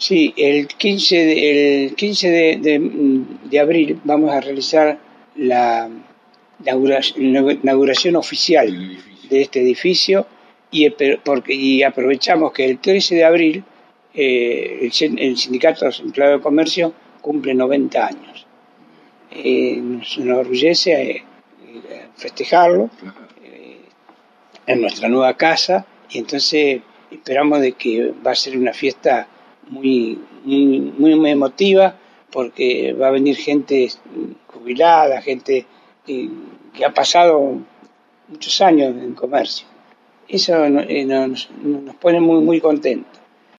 Sí, el 15 de abril vamos a realizar la inauguración oficial de este edificio y aprovechamos que el 13 de abril el Sindicato de los Empleados de Comercio cumple 90 años. Nos enorgullece festejarlo en nuestra nueva casa y entonces esperamos de que va a ser una fiesta muy emotiva porque va a venir gente jubilada, gente que ha pasado muchos años en comercio. Eso nos pone muy contentos.